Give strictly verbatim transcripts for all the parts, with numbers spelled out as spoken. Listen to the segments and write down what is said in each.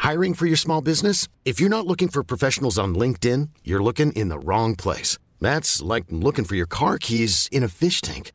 Hiring for your small business? If you're not looking for professionals on LinkedIn, you're looking in the wrong place. That's like looking for your car keys in a fish tank.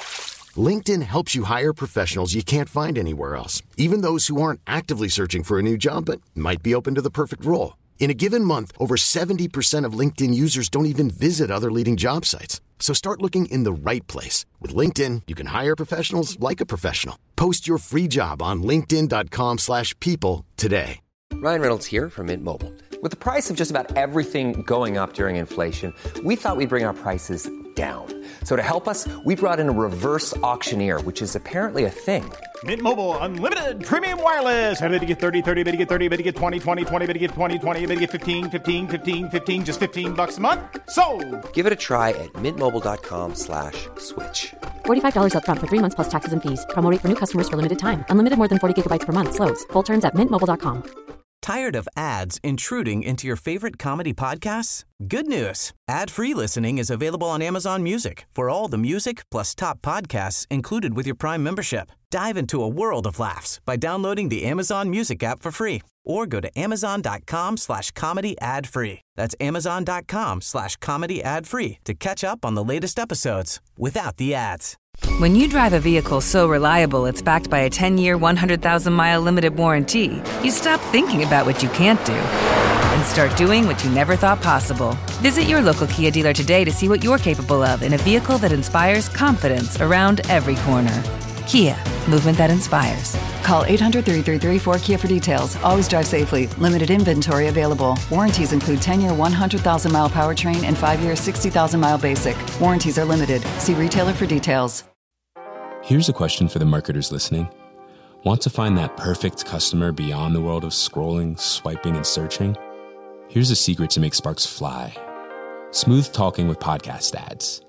LinkedIn helps you hire professionals you can't find anywhere else, even those who aren't actively searching for a new job but might be open to the perfect role. In a given month, over seventy percent of LinkedIn users don't even visit other leading job sites. So start looking in the right place. With LinkedIn, you can hire professionals like a professional. Post your free job on linkedin.com slash people today. Ryan Reynolds here from Mint Mobile. With the price of just about everything going up during inflation, we thought we'd bring our prices down. So to help us, we brought in a reverse auctioneer, which is apparently a thing. Mint Mobile Unlimited Premium Wireless. How to get thirty, thirty, how to get thirty, how to get twenty, twenty, twenty, how to get twenty, twenty, how to get fifteen, fifteen, fifteen, fifteen, just fifteen bucks a month? Sold! Give it a try at mintmobile.com slash switch. forty-five dollars up front for three months plus taxes and fees. Promo rate for new customers for limited time. Unlimited more than forty gigabytes per month. Slows full terms at mint mobile dot com. Tired of ads intruding into your favorite comedy podcasts? Good news. Ad-free listening is available on Amazon Music for all the music plus top podcasts included with your Prime membership. Dive into a world of laughs by downloading the Amazon Music app for free or go to amazon.com slash comedy ad free. That's amazon.com slash comedy ad free to catch up on the latest episodes without the ads. When you drive a vehicle so reliable it's backed by a ten-year, one hundred thousand mile limited warranty, you stop thinking about what you can't do and start doing what you never thought possible. Visit your local Kia dealer today to see what you're capable of in a vehicle that inspires confidence around every corner. Kia, movement that inspires. Call eight hundred, three three three, four K I A for details. Always drive safely. Limited inventory available. Warranties include ten-year, one hundred thousand mile powertrain and five-year, sixty thousand mile basic. Warranties are limited. See retailer for details. Here's a question for the marketers listening. Want to find that perfect customer beyond the world of scrolling, swiping, and searching? Here's a secret to make sparks fly. Smooth talking with podcast ads.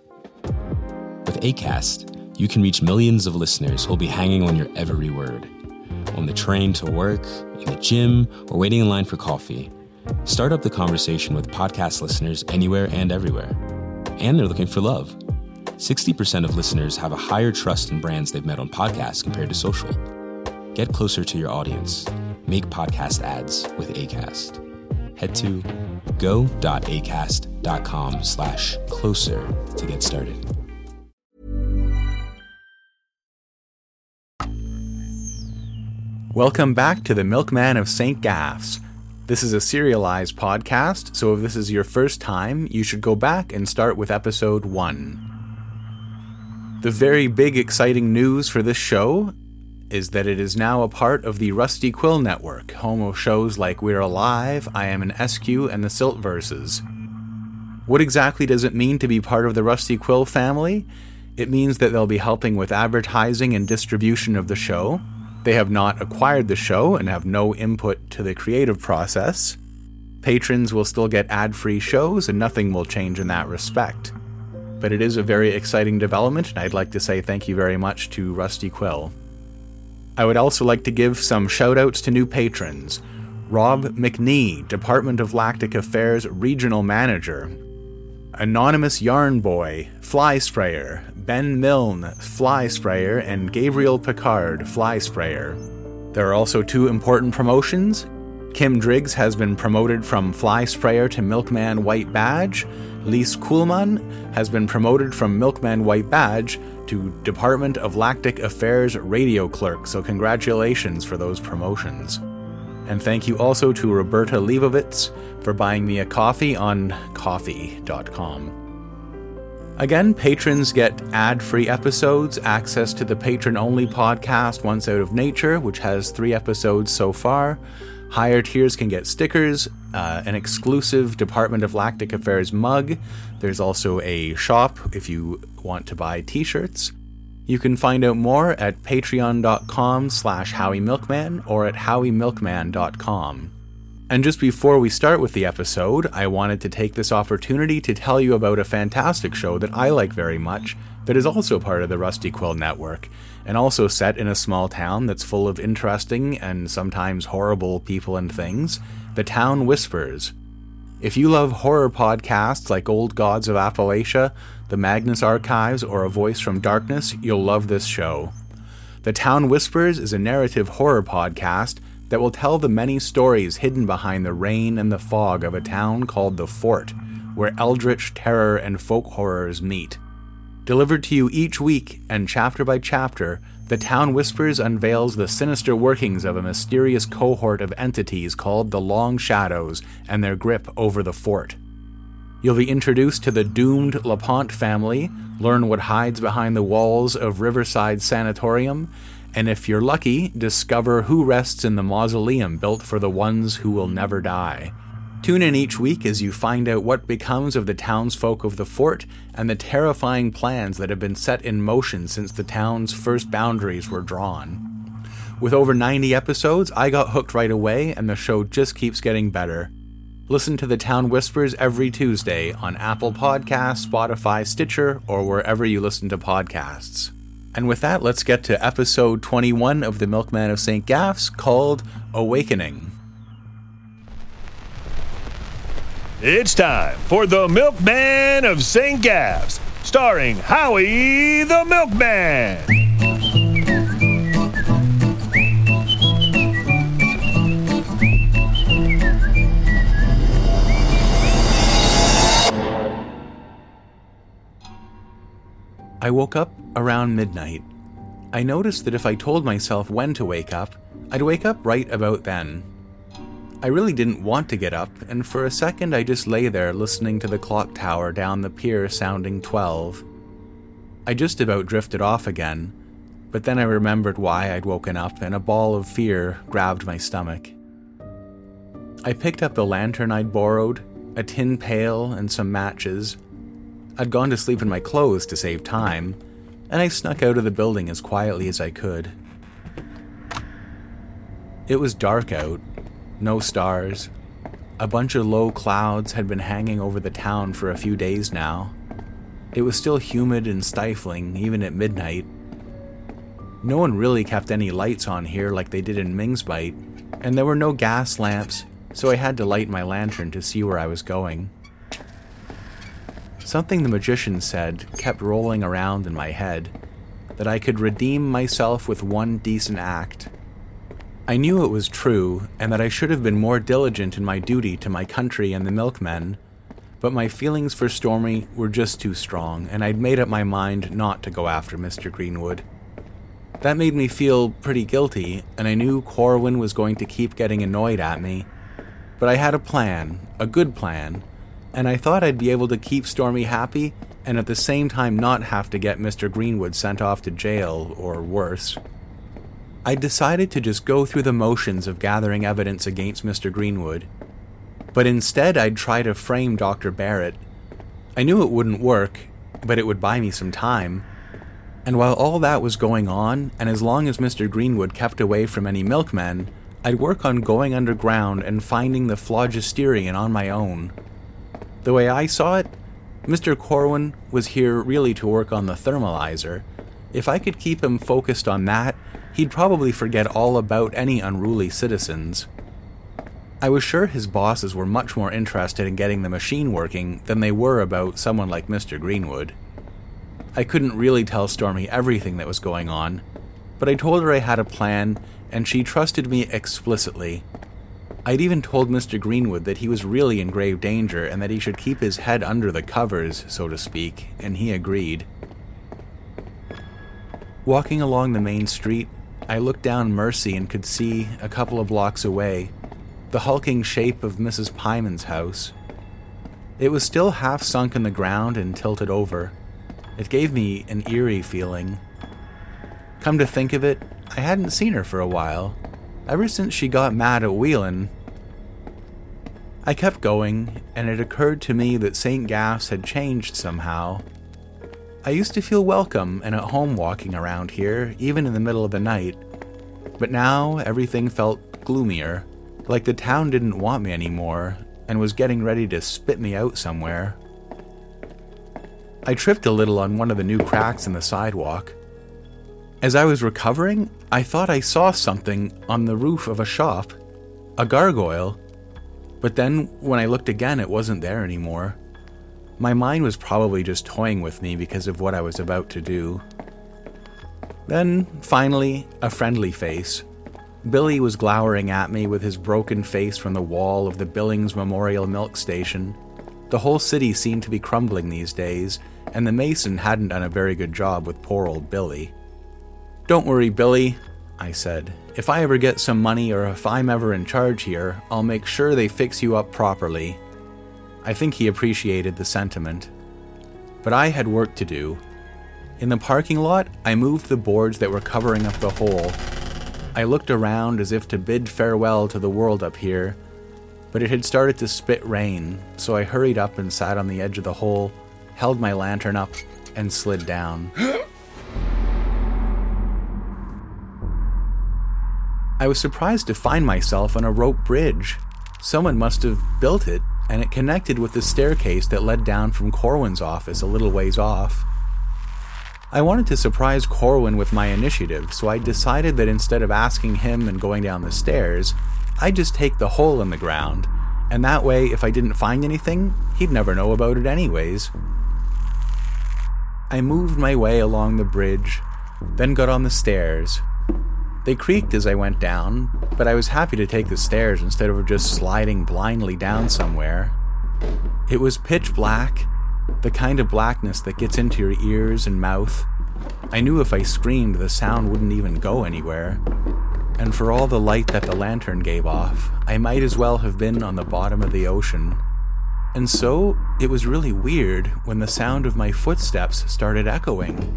With Acast, you can reach millions of listeners who'll be hanging on your every word. On the train to work, in the gym, or waiting in line for coffee. Start up the conversation with podcast listeners anywhere and everywhere. And they're looking for love. sixty percent of listeners have a higher trust in brands they've met on podcasts compared to social. Get closer to your audience. Make podcast ads with Acast. Head to go.acast.com slash closer to get started. Welcome back to the Milkman of Saint Gaffs. This is a serialized podcast, so if this is your first time, you should go back and start with episode one. The very big exciting news for this show is that it is now a part of the Rusty Quill Network, home of shows like We're Alive, I Am an S Q, and the Silt Verses. What exactly does it mean to be part of the Rusty Quill family? It means that they'll be helping with advertising and distribution of the show. They have not acquired the show and have no input to the creative process. Patrons will still get ad-free shows and nothing will change in that respect. But it is a very exciting development, and I'd like to say thank you very much to Rusty Quill. I would also like to give some shout-outs to new patrons. Rob McNee, Department of Lactic Affairs Regional Manager. Anonymous Yarn Boy, Fly Sprayer. Ben Milne, Fly Sprayer, and Gabriel Picard, Fly Sprayer. There are also two important promotions. Kim Driggs has been promoted from Fly Sprayer to Milkman White Badge. Lise Kuhlmann has been promoted from Milkman White Badge to Department of Lactic Affairs Radio Clerk, so congratulations for those promotions. And thank you also to Roberta Leibovitz for buying me a coffee on ko-fi dot com. Again, patrons get ad-free episodes, access to the patron-only podcast Once Out of Nature, which has three episodes so far. Higher tiers can get stickers, uh, an exclusive Department of Lactic Affairs mug. There's also a shop if you want to buy t-shirts. You can find out more at patreon.com slash howiemilkman or at howiemilkman dot com. And just before we start with the episode, I wanted to take this opportunity to tell you about a fantastic show that I like very much that is also part of the Rusty Quill Network, and also set in a small town that's full of interesting and sometimes horrible people and things, The Town Whispers. If you love horror podcasts like Old Gods of Appalachia, The Magnus Archives, or A Voice from Darkness, you'll love this show. The Town Whispers is a narrative horror podcast that will tell the many stories hidden behind the rain and the fog of a town called the Fort, where eldritch terror and folk horrors meet. Delivered to you each week and chapter by chapter, The Town Whispers unveils the sinister workings of a mysterious cohort of entities called the Long Shadows and their grip over the fort. You'll be introduced to the doomed LaPont family, learn what hides behind the walls of Riverside Sanatorium, and if you're lucky, discover who rests in the mausoleum built for the ones who will never die. Tune in each week as you find out what becomes of the townsfolk of the fort and the terrifying plans that have been set in motion since the town's first boundaries were drawn. With over ninety episodes, I got hooked right away, and the show just keeps getting better. Listen to The Town Whispers every Tuesday on Apple Podcasts, Spotify, Stitcher, or wherever you listen to podcasts. And with that, let's get to episode twenty-one of The Milkman of Saint Gaffs, called Awakening. It's time for The Milkman of Saint Gaffs, starring Howie the Milkman. I woke up around midnight. I noticed that if I told myself when to wake up, I'd wake up right about then. I really didn't want to get up, and for a second I just lay there listening to the clock tower down the pier sounding twelve. I just about drifted off again, but then I remembered why I'd woken up, and a ball of fear grabbed my stomach. I picked up the lantern I'd borrowed, a tin pail, and some matches. I'd gone to sleep in my clothes to save time, and I snuck out of the building as quietly as I could. It was dark out, no stars. A bunch of low clouds had been hanging over the town for a few days now. It was still humid and stifling, even at midnight. No one really kept any lights on here like they did in Mingsbite, and there were no gas lamps, so I had to light my lantern to see where I was going. Something the magician said kept rolling around in my head, that I could redeem myself with one decent act. I knew it was true, and that I should have been more diligent in my duty to my country and the milkmen, but my feelings for Stormy were just too strong, and I'd made up my mind not to go after Mister Greenwood. That made me feel pretty guilty, and I knew Corwin was going to keep getting annoyed at me, but I had a plan, a good plan, and I thought I'd be able to keep Stormy happy and at the same time not have to get Mister Greenwood sent off to jail, or worse. I decided to just go through the motions of gathering evidence against Mister Greenwood, but instead I'd try to frame Doctor Barrett. I knew it wouldn't work, but it would buy me some time. And while all that was going on, and as long as Mister Greenwood kept away from any milkmen, I'd work on going underground and finding the phlogisterian on my own. The way I saw it, Mister Corwin was here really to work on the thermalizer. If I could keep him focused on that, he'd probably forget all about any unruly citizens. I was sure his bosses were much more interested in getting the machine working than they were about someone like Mister Greenwood. I couldn't really tell Stormy everything that was going on, but I told her I had a plan, and she trusted me explicitly. I'd even told Mister Greenwood that he was really in grave danger and that he should keep his head under the covers, so to speak, and he agreed. Walking along the main street, I looked down Mercy and could see, a couple of blocks away, the hulking shape of Missus Pyman's house. It was still half sunk in the ground and tilted over. It gave me an eerie feeling. Come to think of it, I hadn't seen her for a while, ever since she got mad at Whelan. I kept going, and it occurred to me that Saint Gaffs had changed somehow. I used to feel welcome and at home walking around here, even in the middle of the night, but now everything felt gloomier, like the town didn't want me anymore, and was getting ready to spit me out somewhere. I tripped a little on one of the new cracks in the sidewalk. As I was recovering, I thought I saw something on the roof of a shop, a gargoyle, but then when I looked again it wasn't there anymore. My mind was probably just toying with me because of what I was about to do. Then, finally, a friendly face. Billy was glowering at me with his broken face from the wall of the Billings Memorial Milk Station. The whole city seemed to be crumbling these days, and the mason hadn't done a very good job with poor old Billy. "Don't worry, Billy," I said. "If I ever get some money or if I'm ever in charge here, I'll make sure they fix you up properly." I think he appreciated the sentiment. But I had work to do. In the parking lot, I moved the boards that were covering up the hole. I looked around as if to bid farewell to the world up here, but it had started to spit rain, so I hurried up and sat on the edge of the hole, held my lantern up, and slid down. I was surprised to find myself on a rope bridge. Someone must have built it, and it connected with the staircase that led down from Corwin's office a little ways off. I wanted to surprise Corwin with my initiative, so I decided that instead of asking him and going down the stairs, I'd just take the hole in the ground, and that way, if I didn't find anything, he'd never know about it anyways. I moved my way along the bridge, then got on the stairs. They creaked as I went down, but I was happy to take the stairs instead of just sliding blindly down somewhere. It was pitch black, the kind of blackness that gets into your ears and mouth. I knew if I screamed, the sound wouldn't even go anywhere. And for all the light that the lantern gave off, I might as well have been on the bottom of the ocean. And so, it was really weird when the sound of my footsteps started echoing.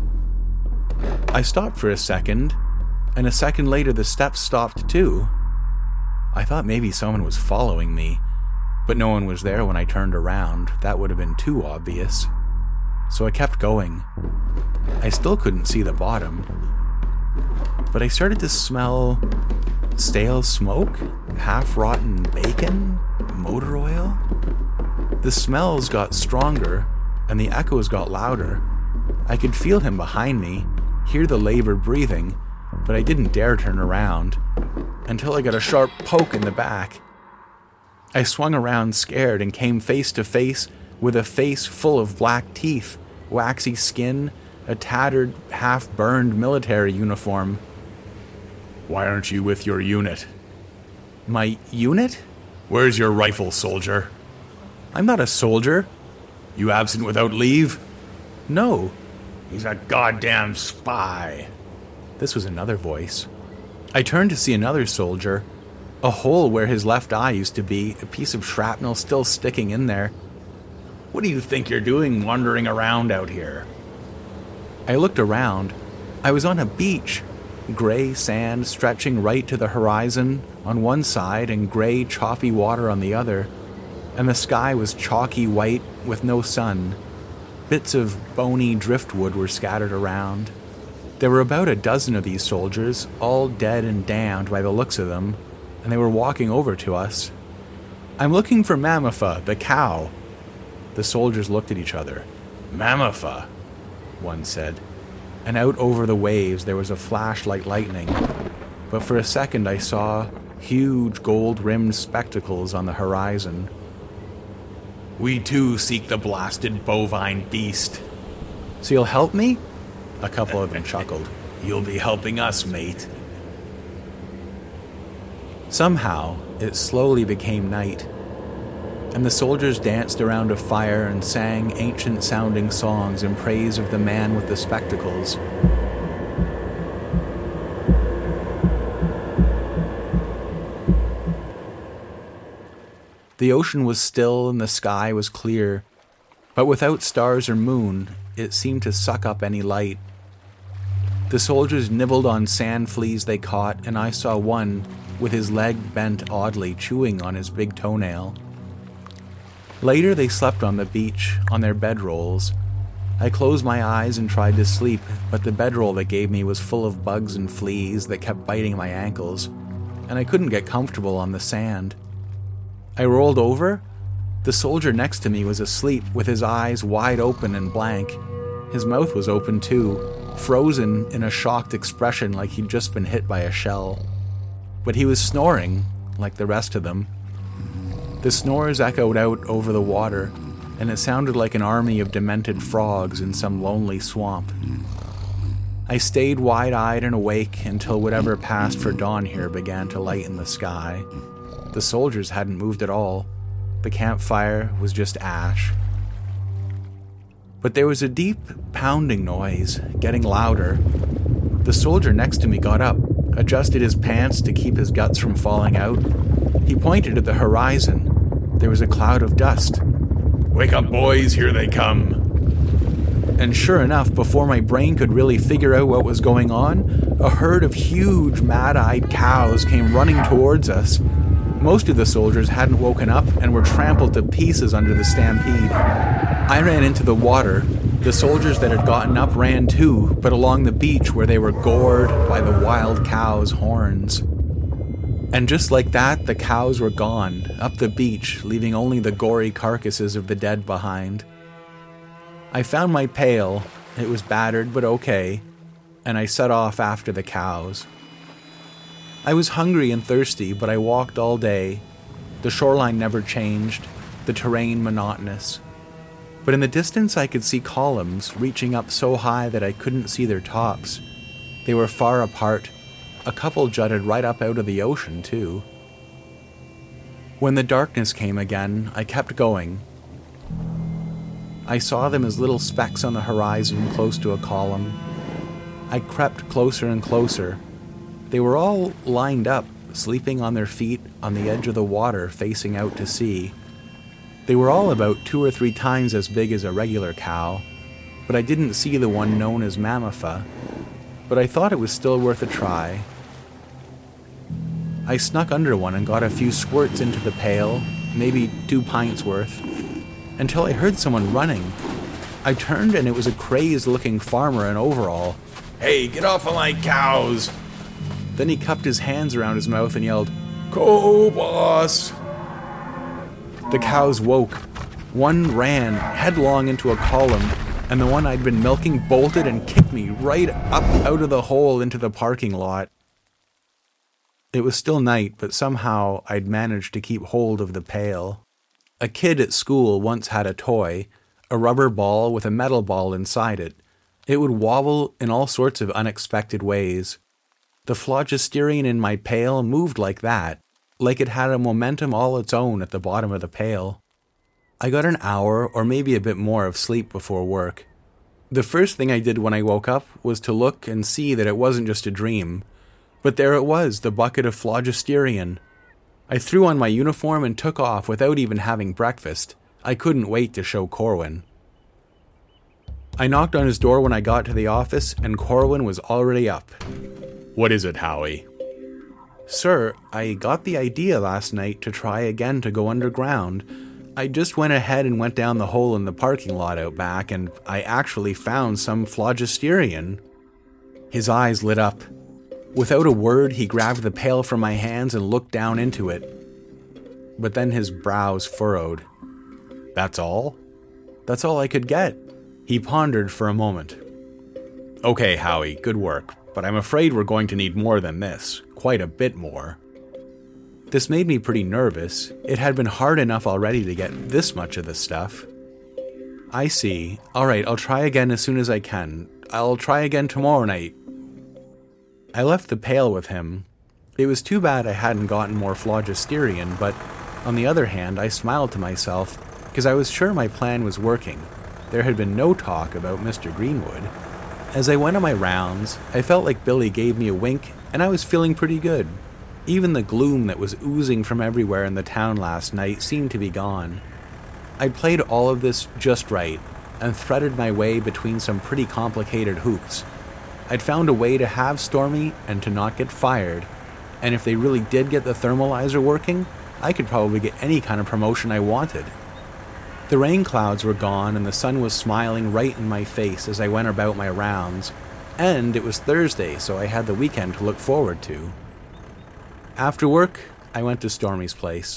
I stopped for a second, and a second later the steps stopped too. I thought maybe someone was following me, but no one was there when I turned around. That would have been too obvious. So I kept going. I still couldn't see the bottom, but I started to smell stale smoke, half-rotten bacon, motor oil. The smells got stronger, and the echoes got louder. I could feel him behind me, hear the labored breathing, but I didn't dare turn around, until I got a sharp poke in the back. I swung around scared and came face to face with a face full of black teeth, waxy skin, a tattered, half-burned military uniform. "Why aren't you with your unit?" "My unit? Where's your rifle, soldier?" "I'm not a soldier." "You absent without leave?" "No." "He's a goddamn spy." This was another voice. I turned to see another soldier. A hole where his left eye used to be, a piece of shrapnel still sticking in there. "What do you think you're doing wandering around out here?" I looked around. I was on a beach. Gray sand stretching right to the horizon on one side and gray, choppy water on the other. And the sky was chalky white with no sun. Bits of bony driftwood were scattered around. There were about a dozen of these soldiers, all dead and damned by the looks of them, and they were walking over to us. "I'm looking for Mammofa, the cow." The soldiers looked at each other. "Mammofa," one said, and out over the waves there was a flash like lightning. But for a second I saw huge gold-rimmed spectacles on the horizon. "We too seek the blasted bovine beast." "So you'll help me?" A couple of them chuckled. "You'll be helping us, mate." Somehow, it slowly became night, and the soldiers danced around a fire and sang ancient-sounding songs in praise of the man with the spectacles. The ocean was still and the sky was clear, but without stars or moon, it seemed to suck up any light. The soldiers nibbled on sand fleas they caught, and I saw one, with his leg bent oddly, chewing on his big toenail. Later they slept on the beach, on their bedrolls. I closed my eyes and tried to sleep, but the bedroll they gave me was full of bugs and fleas that kept biting my ankles, and I couldn't get comfortable on the sand. I rolled over. The soldier next to me was asleep, with his eyes wide open and blank. His mouth was open too, frozen in a shocked expression like he'd just been hit by a shell. But he was snoring, like the rest of them. The snores echoed out over the water, and it sounded like an army of demented frogs in some lonely swamp. I stayed wide-eyed and awake until whatever passed for dawn here began to lighten the sky. The soldiers hadn't moved at all. The campfire was just ash. But there was a deep pounding noise, getting louder. The soldier next to me got up, adjusted his pants to keep his guts from falling out. He pointed at the horizon. There was a cloud of dust. "Wake up, boys, here they come." And sure enough, before my brain could really figure out what was going on, a herd of huge, mad-eyed cows came running towards us. Most of the soldiers hadn't woken up and were trampled to pieces under the stampede. I ran into the water. The soldiers that had gotten up ran too, but along the beach where they were gored by the wild cows' horns. And just like that, the cows were gone, up the beach, leaving only the gory carcasses of the dead behind. I found my pail. It was battered, but okay, and I set off after the cows. I was hungry and thirsty, but I walked all day. The shoreline never changed, the terrain monotonous. But in the distance I could see columns reaching up so high that I couldn't see their tops. They were far apart. A couple jutted right up out of the ocean, too. When the darkness came again, I kept going. I saw them as little specks on the horizon close to a column. I crept closer and closer. They were all lined up, sleeping on their feet on the edge of the water facing out to sea. They were all about two or three times as big as a regular cow, but I didn't see the one known as Mammofa, but I thought it was still worth a try. I snuck under one and got a few squirts into the pail, maybe two pints worth, until I heard someone running. I turned and it was a crazed-looking farmer in overall. "Hey, get off of my cows!" Then he cupped his hands around his mouth and yelled, "Go, boss!" The cows woke. One ran headlong into a column, and the one I'd been milking bolted and kicked me right up out of the hole into the parking lot. It was still night, but somehow I'd managed to keep hold of the pail. A kid at school once had a toy, a rubber ball with a metal ball inside it. It would wobble in all sorts of unexpected ways. The phlogisterian in my pail moved like that, like it had a momentum all its own at the bottom of the pail. I got an hour or maybe a bit more of sleep before work. The first thing I did when I woke up was to look and see that it wasn't just a dream. But there it was, the bucket of phlogisterian. I threw on my uniform and took off without even having breakfast. I couldn't wait to show Corwin. I knocked on his door when I got to the office, and Corwin was already up. "What is it, Howie?" "Sir, I got the idea last night to try again to go underground. I just went ahead and went down the hole in the parking lot out back, and I actually found some phlogisterian." His eyes lit up. Without a word, he grabbed the pail from my hands and looked down into it. But then his brows furrowed. "That's all?" "That's all I could get." He pondered for a moment. "Okay, Howie, good work, but I'm afraid we're going to need more than this. Quite a bit more." This made me pretty nervous. It had been hard enough already to get this much of the stuff. "I see. All right, I'll try again as soon as I can. I'll try again tomorrow night." I left the pail with him. It was too bad I hadn't gotten more phlogisterian, but on the other hand, I smiled to myself because I was sure my plan was working. There had been no talk about Mister Greenwood. As I went on my rounds, I felt like Billy gave me a wink, and I was feeling pretty good. Even the gloom that was oozing from everywhere in the town last night seemed to be gone. I'd played all of this just right, and threaded my way between some pretty complicated hoops. I'd found a way to have Stormy and to not get fired, and if they really did get the thermalizer working, I could probably get any kind of promotion I wanted. The rain clouds were gone and the sun was smiling right in my face as I went about my rounds, and it was Thursday, so I had the weekend to look forward to. After work, I went to Stormy's place.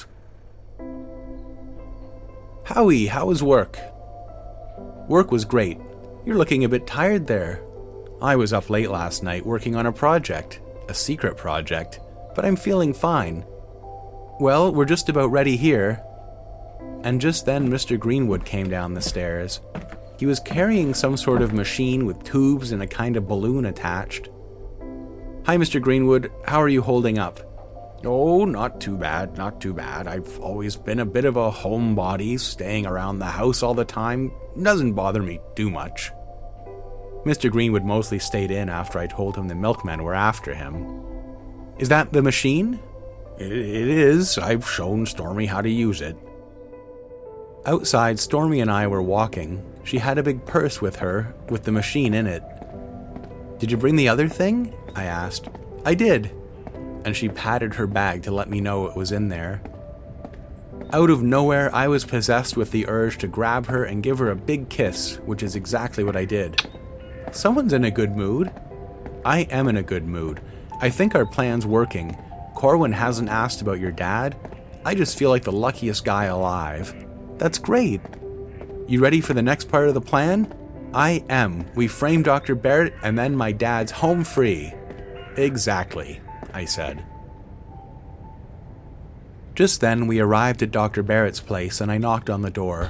"Howie, how was work?" "Work was great. You're looking a bit tired there." "I was up late last night working on a project, a secret project, but I'm feeling fine." "Well, we're just about ready here." And just then Mister Greenwood came down the stairs. He was carrying some sort of machine with tubes and a kind of balloon attached. "Hi, Mister Greenwood. How are you holding up?" "Oh, not too bad, not too bad. I've always been a bit of a homebody, staying around the house all the time. Doesn't bother me too much." Mister Greenwood mostly stayed in after I told him the milkmen were after him. "Is that the machine?" It, it is. I've shown Stormy how to use it." Outside, Stormy and I were walking. She had a big purse with her, with the machine in it. "Did you bring the other thing?" I asked. "I did." And she patted her bag to let me know it was in there. Out of nowhere, I was possessed with the urge to grab her and give her a big kiss, which is exactly what I did. Someone's in a good mood. I am in a good mood. I think our plan's working. Corwin hasn't asked about your dad. I just feel like the luckiest guy alive. That's great. You ready for the next part of the plan? I am. We frame Doctor Barrett and then my dad's home free. Exactly, I said. Just then, we arrived at Doctor Barrett's place and I knocked on the door.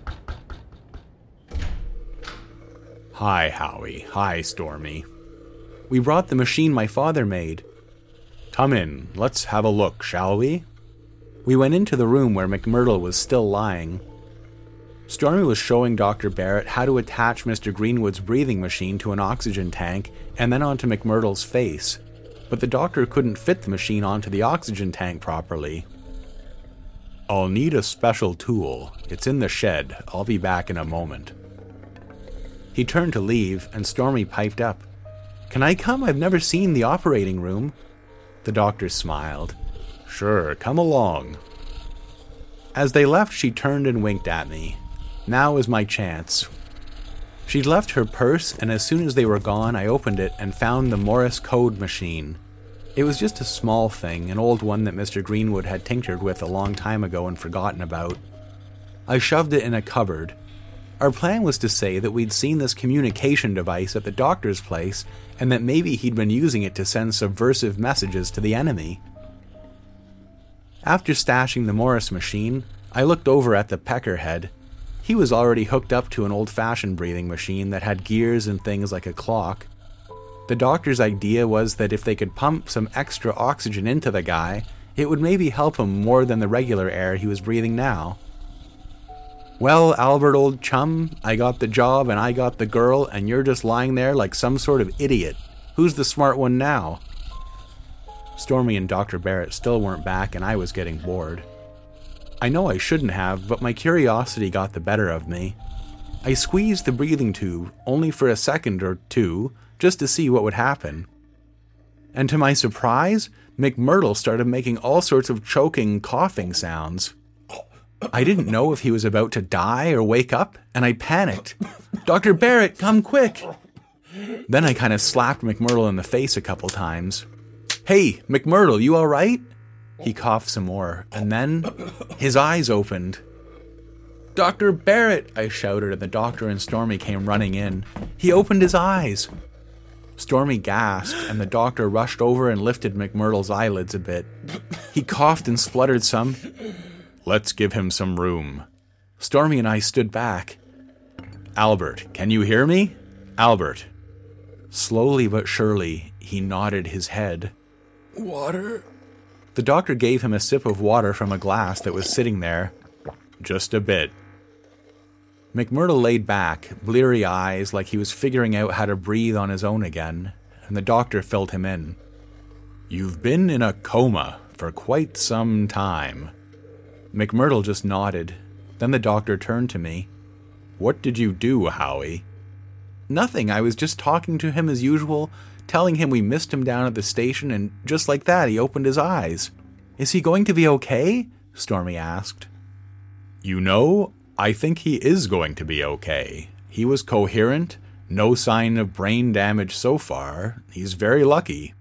"Hi, Howie. Hi, Stormy. We brought the machine my father made. Come in, let's have a look, shall we?" We went into the room where McMurdo was still lying. Stormy was showing Doctor Barrett how to attach Mister Greenwood's breathing machine to an oxygen tank and then onto McMurdo's face, but the doctor couldn't fit the machine onto the oxygen tank properly. "I'll need a special tool. It's in the shed. I'll be back in a moment." He turned to leave, and Stormy piped up. "Can I come? I've never seen the operating room." The doctor smiled. "Sure, come along." As they left, she turned and winked at me. Now is my chance. She'd left her purse, and as soon as they were gone, I opened it and found the Morse code machine. It was just a small thing, an old one that Mister Greenwood had tinked with a long time ago and forgotten about. I shoved it in a cupboard. Our plan was to say that we'd seen this communication device at the doctor's place and that maybe he'd been using it to send subversive messages to the enemy. After stashing the Morse machine, I looked over at the peckerhead. He was already hooked up to an old-fashioned breathing machine that had gears and things like a clock. The doctor's idea was that if they could pump some extra oxygen into the guy, it would maybe help him more than the regular air he was breathing now. "Well, Albert, old chum, I got the job and I got the girl, and you're just lying there like some sort of idiot. Who's the smart one now?" Stormy and Doctor Barrett still weren't back, and I was getting bored. I know I shouldn't have, but my curiosity got the better of me. I squeezed the breathing tube, only for a second or two, just to see what would happen. And to my surprise, McMurdo started making all sorts of choking, coughing sounds. I didn't know if he was about to die or wake up, and I panicked. "Doctor Barrett, come quick!" Then I kind of slapped McMurdo in the face a couple times. "Hey, McMurdo, you alright?" He coughed some more, and then his eyes opened. "Doctor Barrett!" I shouted, and the doctor and Stormy came running in. He opened his eyes. Stormy gasped, and the doctor rushed over and lifted McMurdo's eyelids a bit. He coughed and spluttered some. "Let's give him some room." Stormy and I stood back. "Albert, can you hear me? Albert." Slowly but surely, he nodded his head. "Water?" The doctor gave him a sip of water from a glass that was sitting there. "Just a bit." McMurdo laid back, bleary eyes, like he was figuring out how to breathe on his own again, and the doctor filled him in. "You've been in a coma for quite some time." McMurdo just nodded. Then the doctor turned to me. "What did you do, Howie?" "Nothing. I was just talking to him as usual, telling him we missed him down at the station, and just like that he opened his eyes." "Is he going to be okay?" Stormy asked. "You know, I think he is going to be okay. He was coherent, no sign of brain damage so far. He's very lucky."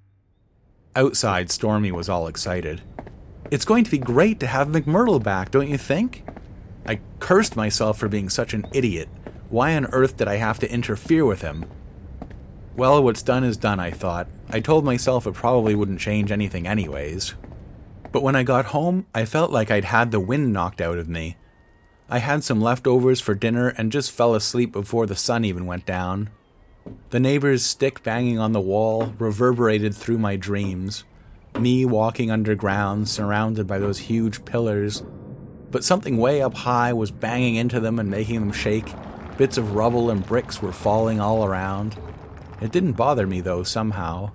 Outside, Stormy was all excited. "It's going to be great to have McMurdo back, don't you think?" I cursed myself for being such an idiot. Why on earth did I have to interfere with him? Well, what's done is done, I thought. I told myself it probably wouldn't change anything anyways. But when I got home, I felt like I'd had the wind knocked out of me. I had some leftovers for dinner and just fell asleep before the sun even went down. The neighbor's stick banging on the wall reverberated through my dreams. Me walking underground, surrounded by those huge pillars. But something way up high was banging into them and making them shake. Bits of rubble and bricks were falling all around. It didn't bother me, though, somehow.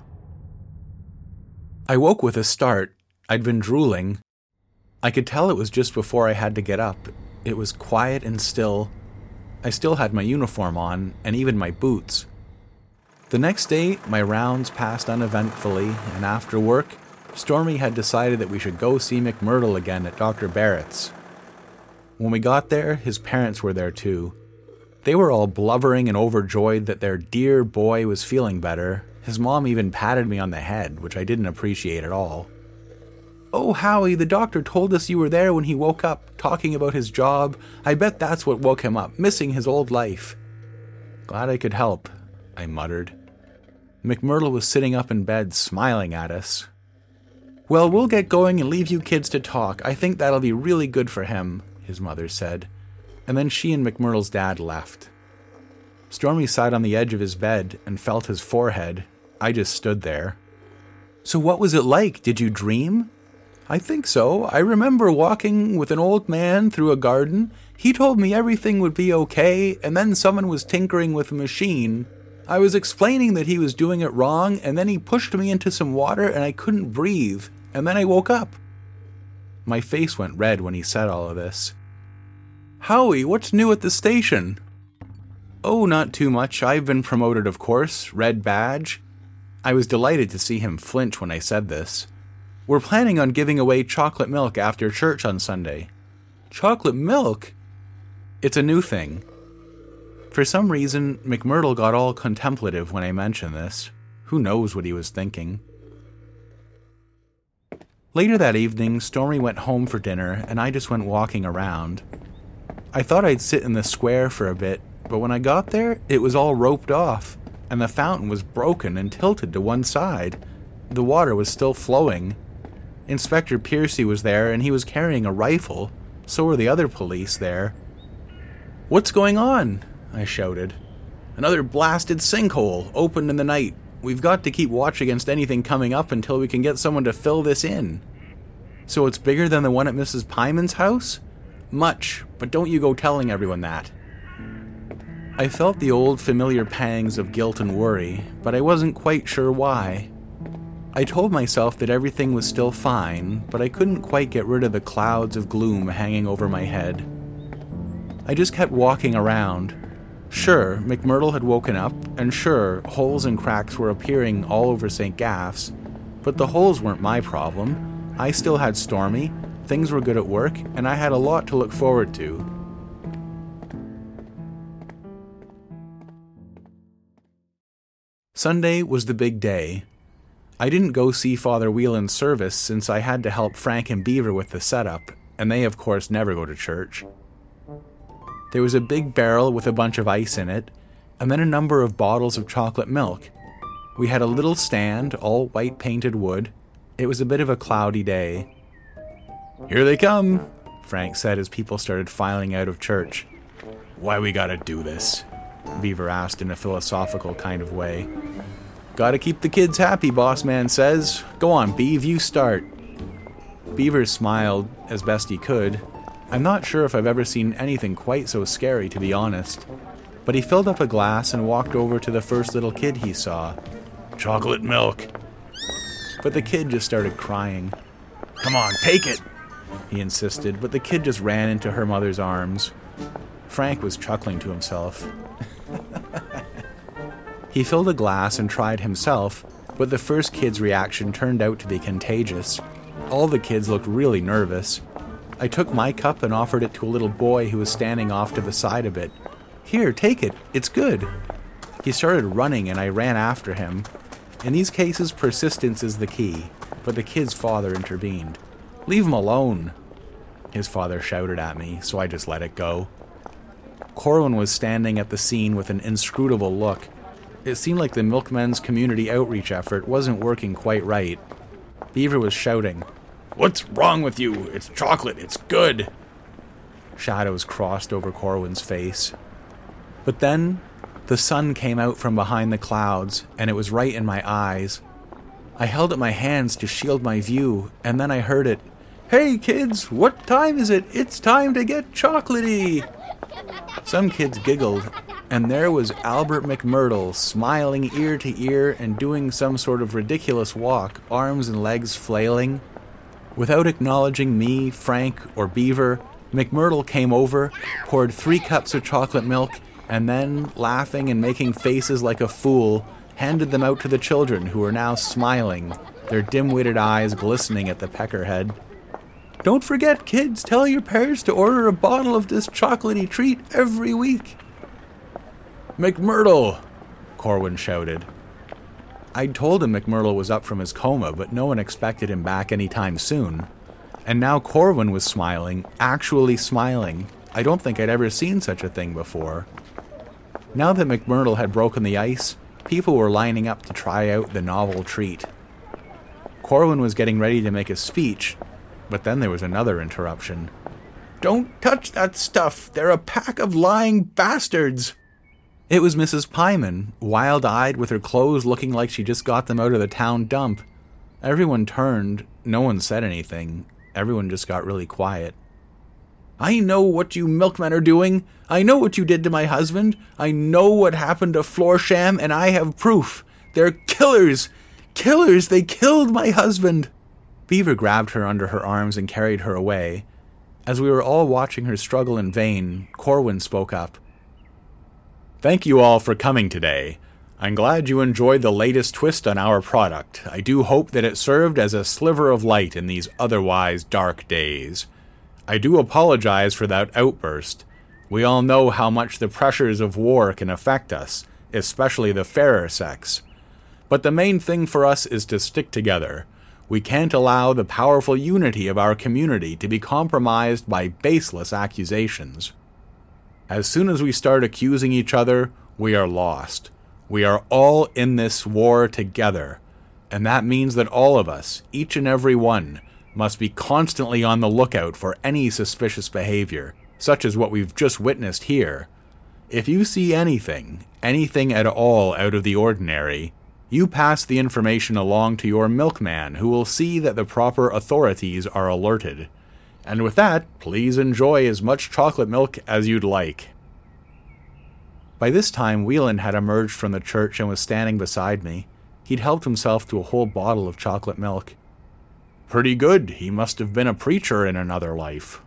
I woke with a start. I'd been drooling. I could tell it was just before I had to get up. It was quiet and still. I still had my uniform on, and even my boots. The next day, my rounds passed uneventfully, and after work, Stormy had decided that we should go see McMurdo again at Doctor Barrett's. When we got there, his parents were there too. They were all blubbering and overjoyed that their dear boy was feeling better. His mom even patted me on the head, which I didn't appreciate at all. "Oh, Howie, the doctor told us you were there when he woke up, talking about his job. I bet that's what woke him up, missing his old life." "Glad I could help," I muttered. McMurdo was sitting up in bed, smiling at us. "Well, we'll get going and leave you kids to talk. I think that'll be really good for him," his mother said. And then she and McMurdo's dad left. Stormy sat on the edge of his bed and felt his forehead. I just stood there. "So what was it like? Did you dream?" "I think so. I remember walking with an old man through a garden. He told me everything would be okay, and then someone was tinkering with a machine. I was explaining that he was doing it wrong, and then he pushed me into some water and I couldn't breathe, and then I woke up." My face went red when he said all of this. "Howie, what's new at the station?" "Oh, not too much. I've been promoted, of course. Red badge." I was delighted to see him flinch when I said this. "We're planning on giving away chocolate milk after church on Sunday." "Chocolate milk?" "It's a new thing." For some reason, McMurdo got all contemplative when I mentioned this. Who knows what he was thinking. Later that evening, Stormy went home for dinner, and I just went walking around. I thought I'd sit in the square for a bit, but when I got there, it was all roped off, and the fountain was broken and tilted to one side. The water was still flowing. Inspector Piercy was there, and he was carrying a rifle. So were the other police there. "What's going on?" I shouted. "Another blasted sinkhole, opened in the night. We've got to keep watch against anything coming up until we can get someone to fill this in." "So it's bigger than the one at Missus Pyman's house?" "Much, but don't you go telling everyone that." I felt the old familiar pangs of guilt and worry, but I wasn't quite sure why. I told myself that everything was still fine, but I couldn't quite get rid of the clouds of gloom hanging over my head. I just kept walking around. Sure, McMurdo had woken up, and sure, holes and cracks were appearing all over Saint Gaff's, but the holes weren't my problem. I still had Stormy, things were good at work, and I had a lot to look forward to. Sunday was the big day. I didn't go see Father Whelan's service since I had to help Frank and Beaver with the setup, and they of course never go to church. There was a big barrel with a bunch of ice in it, and then a number of bottles of chocolate milk. We had a little stand, all white painted wood. It was a bit of a cloudy day. "Here they come," Frank said as people started filing out of church. "Why we gotta do this?" Beaver asked in a philosophical kind of way. "Gotta keep the kids happy, boss man says. Go on, Beav, you start." Beaver smiled as best he could. I'm not sure if I've ever seen anything quite so scary, to be honest. But he filled up a glass and walked over to the first little kid he saw. "Chocolate milk." But the kid just started crying. "Come on, take it," he insisted, but the kid just ran into her mother's arms. Frank was chuckling to himself. He filled a glass and tried himself, but the first kid's reaction turned out to be contagious. All the kids looked really nervous. I took my cup and offered it to a little boy who was standing off to the side a bit. "Here, take it. It's good." He started running and I ran after him. In these cases, persistence is the key, but the kid's father intervened. "Leave him alone," his father shouted at me, so I just let it go. Corwin was standing at the scene with an inscrutable look. It seemed like the Milkmen's community outreach effort wasn't working quite right. Beaver was shouting, "What's wrong with you? It's chocolate, it's good." Shadows crossed over Corwin's face. But then, the sun came out from behind the clouds, and it was right in my eyes. I held up my hands to shield my view, and then I heard it. "Hey kids, what time is it? It's time to get chocolatey!" Some kids giggled, and there was Albert McMurdo smiling ear to ear and doing some sort of ridiculous walk, arms and legs flailing. Without acknowledging me, Frank, or Beaver, McMurdo came over, poured three cups of chocolate milk, and then, laughing and making faces like a fool, handed them out to the children, who were now smiling, their dim-witted eyes glistening at the peckerhead. "Don't forget, kids, tell your parents to order a bottle of this chocolatey treat every week." "McMurdo!" Corwin shouted. I'd told him McMurdo was up from his coma, but no one expected him back anytime soon. And now Corwin was smiling, actually smiling. I don't think I'd ever seen such a thing before. Now that McMurdo had broken the ice, people were lining up to try out the novel treat. Corwin was getting ready to make a speech, but then there was another interruption. "Don't touch that stuff! They're a pack of lying bastards!" It was Missus Pyman, wild-eyed with her clothes looking like she just got them out of the town dump. Everyone turned. No one said anything. Everyone just got really quiet. "I know what you milkmen are doing. I know what you did to my husband. I know what happened to Florsham, and I have proof. They're killers! Killers! They killed my husband!" Beaver grabbed her under her arms and carried her away. As we were all watching her struggle in vain, Corwin spoke up. "Thank you all for coming today. I'm glad you enjoyed the latest twist on our product. I do hope that it served as a sliver of light in these otherwise dark days. I do apologize for that outburst. We all know how much the pressures of war can affect us, especially the fairer sex. But the main thing for us is to stick together. We can't allow the powerful unity of our community to be compromised by baseless accusations. As soon as we start accusing each other, we are lost. We are all in this war together, and that means that all of us, each and every one, must be constantly on the lookout for any suspicious behavior, such as what we've just witnessed here. If you see anything, anything at all out of the ordinary, you pass the information along to your milkman, who will see that the proper authorities are alerted. And with that, please enjoy as much chocolate milk as you'd like." By this time, Whelan had emerged from the church and was standing beside me. He'd helped himself to a whole bottle of chocolate milk. "Pretty good. He must have been a preacher in another life."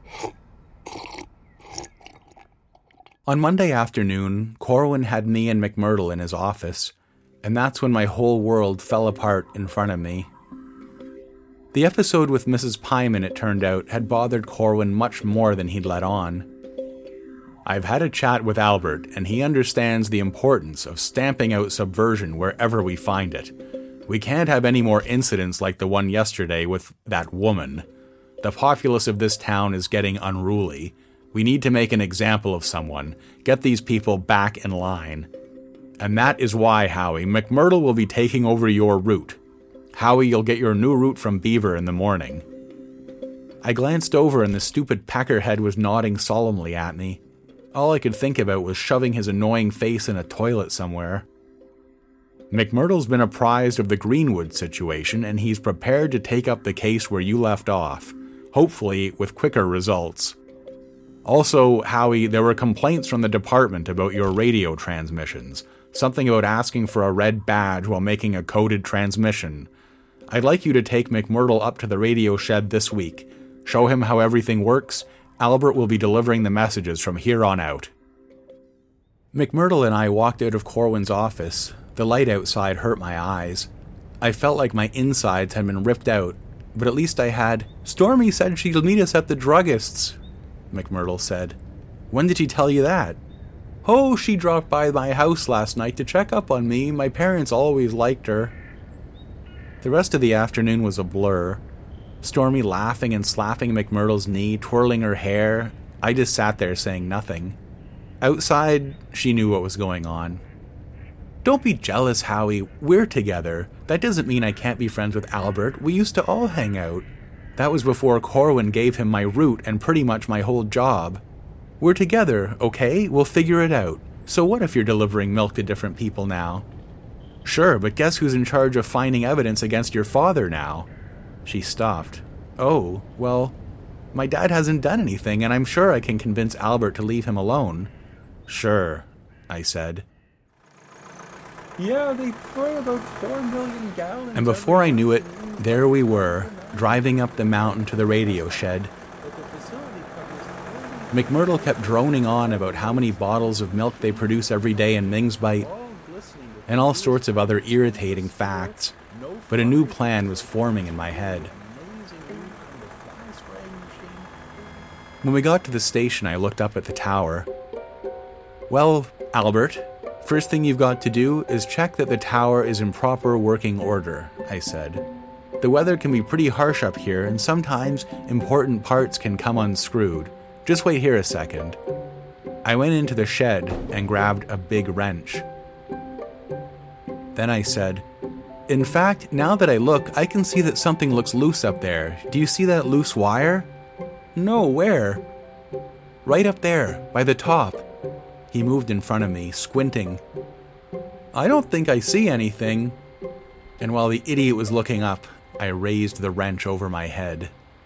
On Monday afternoon, Corwin had me and McMurdo in his office, and that's when my whole world fell apart in front of me. The episode with Missus Pyman, it turned out, had bothered Corwin much more than he'd let on. I've had a chat with Albert, and he understands the importance of stamping out subversion wherever we find it. We can't have any more incidents like the one yesterday with that woman. The populace of this town is getting unruly. We need to make an example of someone, get these people back in line. And that is why, Howie, McMurdo will be taking over your route. Howie, you'll get your new route from Beaver in the morning. I glanced over and the stupid peckerhead was nodding solemnly at me. All I could think about was shoving his annoying face in a toilet somewhere. McMurdo's been apprised of the Greenwood situation, and he's prepared to take up the case where you left off, hopefully with quicker results. Also, Howie, there were complaints from the department about your radio transmissions, something about asking for a red badge while making a coded transmission. I'd like you to take McMurdo up to the radio shed this week, show him how everything works. Albert will be delivering the messages from here on out. McMurdo and I walked out of Corwin's office. The light outside hurt my eyes. I felt like my insides had been ripped out, but at least I had. "Stormy said she'll meet us at the druggist's," McMurdo said. "When did she tell you that?" "Oh, she dropped by my house last night to check up on me. My parents always liked her." The rest of the afternoon was a blur. Stormy laughing and slapping McMurdo's knee, twirling her hair. I just sat there saying nothing. Outside, she knew what was going on. "Don't be jealous, Howie. We're together. That doesn't mean I can't be friends with Albert. We used to all hang out." That was before Corwin gave him my route and pretty much my whole job. We're together, okay? We'll figure it out. So what if you're delivering milk to different people now? Sure, but guess who's in charge of finding evidence against your father now? She stopped. Oh, well, my dad hasn't done anything, and I'm sure I can convince Albert to leave him alone. Sure, I said. Yeah, they throw about four million gallons. And before I knew it, there we were, driving up the mountain to the radio shed. McMurdo kept droning on about how many bottles of milk they produce every day in Ming's Bite, and all sorts of other irritating facts, but a new plan was forming in my head. When we got to the station, I looked up at the tower. Well, Albert, first thing you've got to do is check that the tower is in proper working order, I said. The weather can be pretty harsh up here, and sometimes important parts can come unscrewed. Just wait here a second. I went into the shed and grabbed a big wrench. Then I said, in fact, now that I look, I can see that something looks loose up there. Do you see that loose wire? No, where? Right up there, by the top. He moved in front of me, squinting. I don't think I see anything. And while the idiot was looking up, I raised the wrench over my head.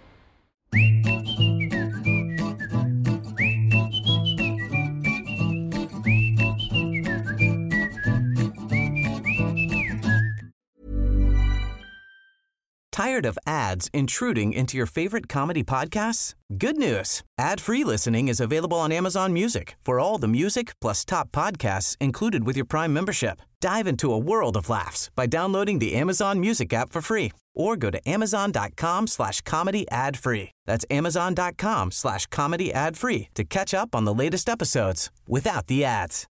Tired of ads intruding into your favorite comedy podcasts? Good news. Ad-free listening is available on Amazon Music for all the music plus top podcasts included with your Prime membership. Dive into a world of laughs by downloading the Amazon Music app for free or go to amazon.com slash comedy ad free. That's amazon.com slash comedy ad free to catch up on the latest episodes without the ads.